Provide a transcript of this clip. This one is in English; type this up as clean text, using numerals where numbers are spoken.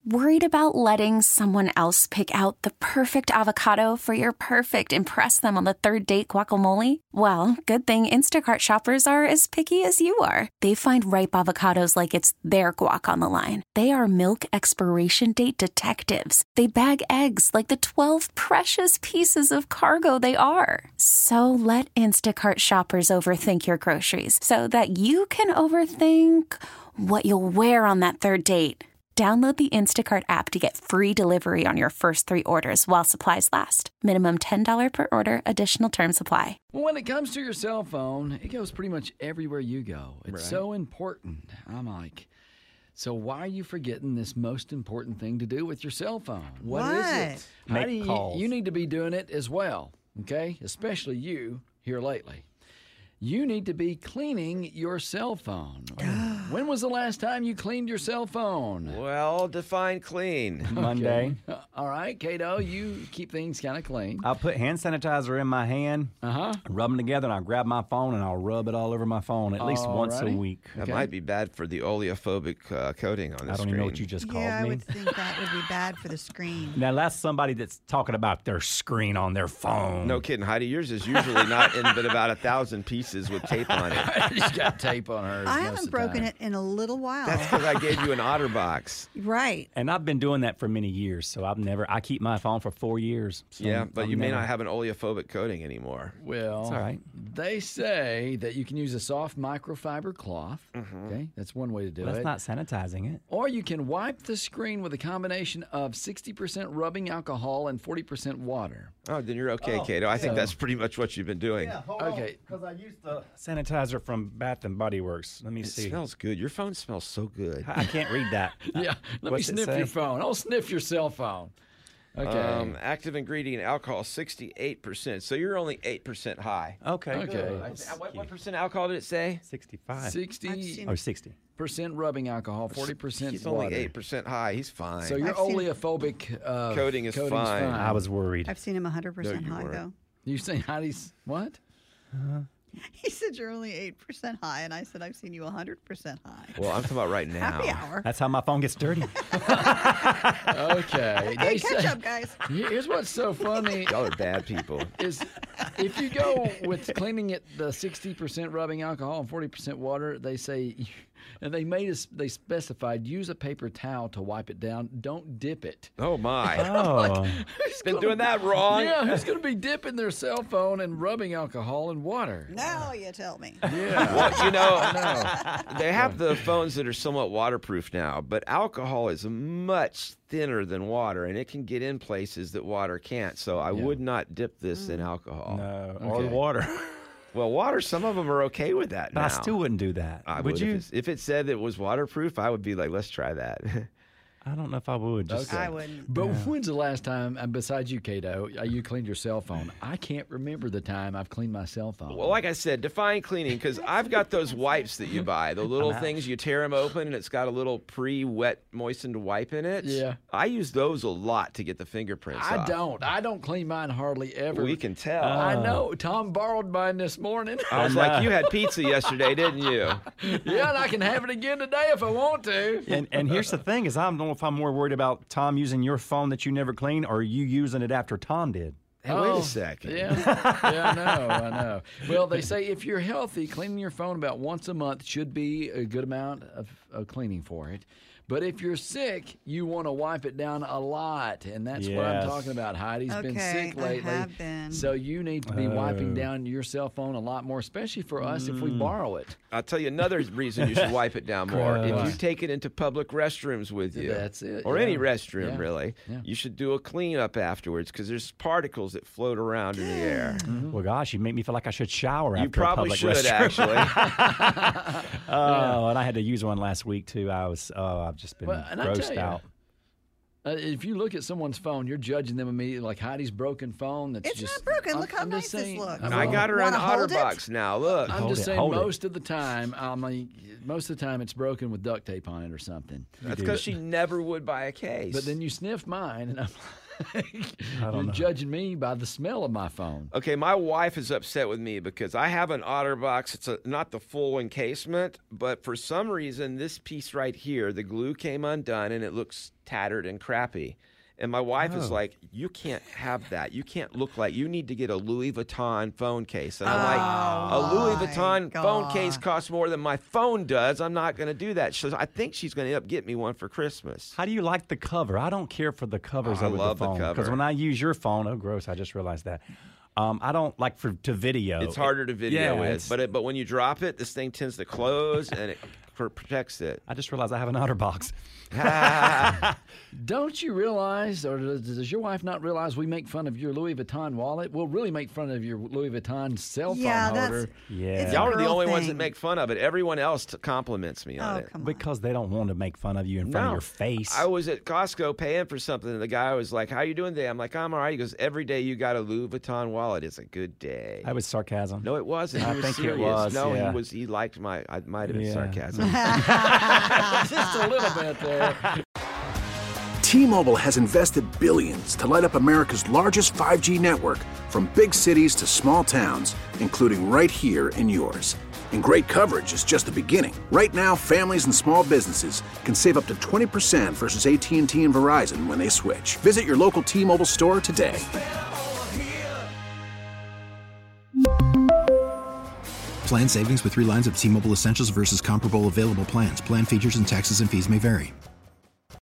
Worried about letting someone else pick out the perfect avocado for your perfect impress them on the third date guacamole? Well, good thing Instacart shoppers are as picky as you are. They find ripe avocados like it's their guac on the line. They are milk expiration date detectives. They bag eggs like the 12 precious pieces of cargo they are. So let Instacart shoppers overthink your groceries so that you can overthink what you'll wear on that third date. Download the Instacart app to get free delivery on your first 3 orders while supplies last. Minimum $10 per order. Additional terms apply. Well, when it comes to your cell phone, it goes pretty much everywhere you go. It's so important. I'm like, so why are you forgetting this most important thing to do with your cell phone? What is it? Make calls. You need to be doing it as well, okay? Especially you here lately. You need to be cleaning your cell phone. When was the last time you cleaned your cell phone? Well, define clean. Monday. All right, Cato, you keep things kind of clean. I'll put hand sanitizer in my hand, rub them together, and I'll grab my phone and I'll rub it all over my phone at least once a week. That might be bad for the oleophobic coating on the screen. I don't even know what you just called me. Yeah, I would think that would be bad for the screen. Now, that's somebody that's talking about their screen on their phone. No kidding, Heidi. Yours is usually not in but about 1,000 pieces with tape on it. She's got tape on hers. I haven't broken it in a little while. That's because I gave you an OtterBox. Right. And I've been doing that for many years, so I keep my phone for 4 years. So Yeah, but you may not have an oleophobic coating anymore. Well, It's all right. They say that you can use a soft microfiber cloth. Okay, that's one way to do That's it. not sanitizing it. Or you can wipe the screen with a combination of 60% rubbing alcohol and 40% water. Oh, then you're okay, Cato. I think that's pretty much what you've been doing. Okay. Because I used the sanitizer from Bath and Body Works. Let me It see. smells good. Your phone smells so good. I can't read that. Yeah, let me What's it sniff say? your phone. I'll sniff your cell phone. Okay. Active ingredient alcohol, 68%. So you're only 8% high. Okay. Okay. Good. What percent alcohol did it say? 65. 60% Or 60. rubbing alcohol, 40% He's water. only 8% high. He's fine. So your I've seen- oleophobic Coating is coating's fine. I was worried. I've seen him 100% No, you high, weren't. though. You saying Heidi's what? He said you're only 8% high, and I said I've seen you 100% high. Well, I'm talking about right now. Happy hour. That's how my phone gets dirty. Okay. Hey, catch up, guys. Here's what's so funny Y'all are bad people. is if you go with cleaning it the 60% rubbing alcohol and 40% water, they say, and they specified use a paper towel to wipe it down. Don't dip it. Oh, my. Oh. Who's Been gonna doing that wrong. Yeah, who's going to be dipping their cell phone and rubbing alcohol and water? Now you tell me. Yeah. Well, you know, they have the phones that are somewhat waterproof now, but alcohol is much thinner than water, and it can get in places that water can't. So I would not dip this in alcohol. No. Or Okay. water. Well, water, some of them are okay with that But now. I still wouldn't do that. I would you? If it said it was waterproof, I would be like, let's try that. I don't know if I would. Just I wouldn't. But when's the last time, and besides you, Cato, you cleaned your cell phone? I can't remember the time I've cleaned my cell phone. Well, like I said, define cleaning, because I've got those wipes that you buy, the little things you tear them open and it's got a little pre-wet moistened wipe in it. Yeah. I use those a lot to get the fingerprints I off. don't. I don't clean mine hardly ever. We can tell. I know. Tom borrowed mine this morning. I was like, you had pizza yesterday, didn't you? Yeah, and I can have it again today if I want to. And here's the thing is I don't know if I'm more worried about Tom using your phone that you never clean or you using it after Tom did. Hey, wait a second. Yeah, I know. Well, they say if you're healthy, cleaning your phone about once a month should be a good amount of cleaning for it. But if you're sick, you want to wipe it down a lot, and that's what I'm Yes. talking about. Heidi's been Okay, sick I lately, have been. so you need to be wiping down your cell phone a lot more, especially for us if we borrow it. I'll tell you another reason you should wipe it down more. If you Gross. take it into public restrooms with you, That's it, or yeah. any restroom Yeah, really, yeah. you should do a cleanup afterwards because there's particles that float around in the air. Well, gosh, you make me feel like I should shower You after a probably public should restroom. actually. Oh, and I had to use one last week too. I've just been Well, and I tell grossed you, out. If you look at someone's phone, you're judging them immediately, like Heidi's broken phone. That's It's just not broken. Look how I'm nice just this saying, looks. I got her an Wanna hold it? OtterBox now. Look. I'm Hold just it, saying, hold it. most of the time, most of the time, it's broken with duct tape on it or something. That's because she never would buy a case. But then you sniff mine, and I'm You're judging me by the smell of my phone. Okay, my wife is upset with me because I have an OtterBox. It's not the full encasement, but for some reason, this piece right here, the glue came undone and it looks tattered and crappy. And my wife is like, you can't have that. You can't look like, you need to get a Louis Vuitton phone case. And I'm like, a Louis Vuitton phone case costs more than my phone does. I'm not going to do that. So I think she's going to end up getting me one for Christmas. How do you like the cover? I don't care for the covers over love the phone. the cover. Because when I use your phone, oh, gross, I just realized that. I don't like to video. It's harder to video with. But when you drop it, this thing tends to close and it protects it. I just realized I have an OtterBox. Don't you realize, or does your wife not realize we make fun of your Louis Vuitton wallet? We'll really make fun of your Louis Vuitton cell phone holder. Y'all are the only ones that make fun of it. Everyone else compliments me on it. Because they don't want to make fun of you in front of your face. I was at Costco paying for something, and the guy was like, how you doing today? I'm like, I'm all right. He goes, every day you got a Louis Vuitton wallet. It's a good day. That was sarcasm. No, it wasn't. He was think serious. it was. No, yeah. he liked I might have been sarcasm. Just a little bit there. T-Mobile has invested billions to light up America's largest 5G network, from big cities to small towns, including right here in yours. And great coverage is just the beginning. Right now, families and small businesses can save up to 20% versus AT&T and Verizon when they switch. Visit your local T-Mobile store today. Plan savings with 3 lines of T-Mobile Essentials versus comparable available plans. Plan features and taxes and fees may vary.